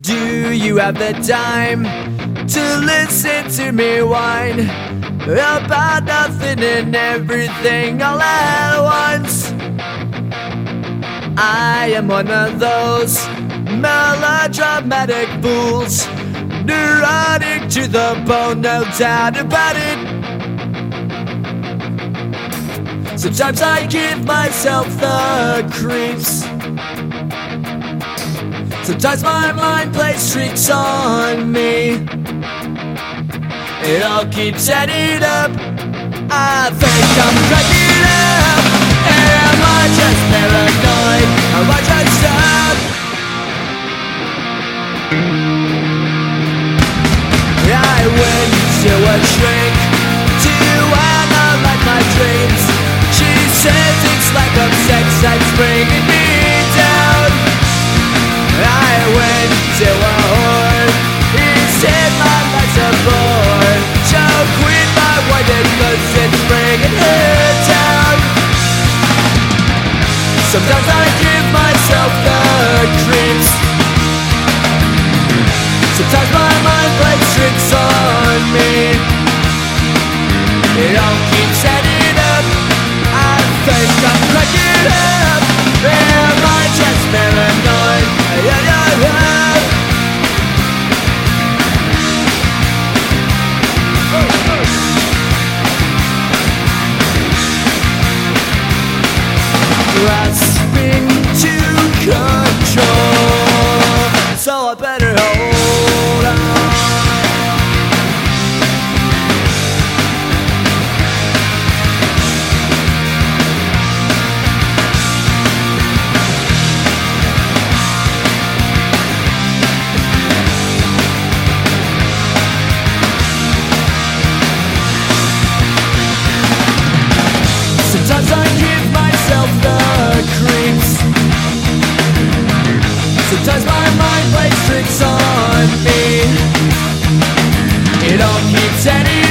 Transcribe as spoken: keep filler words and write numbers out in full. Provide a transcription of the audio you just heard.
Do you have the time to listen to me whine about nothing and everything all at once? I am one of those melodramatic fools, neurotic to the bone, no doubt about it. Sometimes I give myself the creeps. Sometimes my mind plays tricks on me. It all keeps adding up. I think I'm cracking up. Am I just paranoid? Am I just up? I went to a shrink to analyze my dreams. She says it's like a sex that's bringing me down. I went to a whore. He said my life's a bore. So quit my white cause it's bringing her down. Sometimes I give myself the creeps. Sometimes my mind plays tricks on me. It all keeps adding up. I think I'm cracking up. Am I just paranoid? Yeah, yeah, yeah. Grasping to control, so I better hold on. Sometimes I give myself the creeps. Sometimes my mind plays tricks on me. It all keeps adding